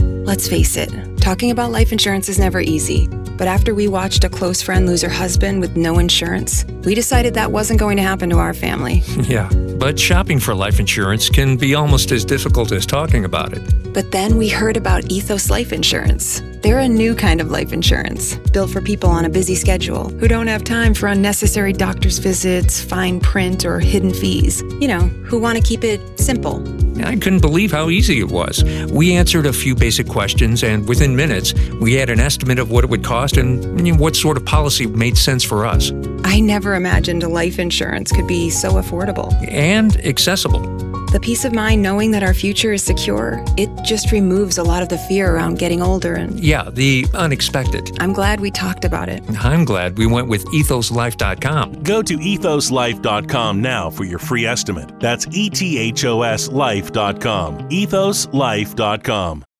Let's face it, talking about life insurance is never easy. But after we watched a close friend lose her husband with no insurance, we decided that wasn't going to happen to our family. Yeah, but shopping for life insurance can be almost as difficult as talking about it. But then we heard about Ethos Life Insurance. They're a new kind of life insurance, built for people on a busy schedule who don't have time for unnecessary doctor's visits, fine print, or hidden fees. You know, who want to keep it simple. I couldn't believe how easy it was. We answered a few basic questions, and within minutes, we had an estimate of what it would cost and what sort of policy made sense for us. I never imagined a life insurance could be so affordable. And accessible. The peace of mind knowing that our future is secure, it just removes a lot of the fear around getting older and... Yeah, the unexpected. I'm glad we talked about it. I'm glad we went with ethoslife.com. Go to ethoslife.com now for your free estimate. That's ethoslife.com. ethoslife.com.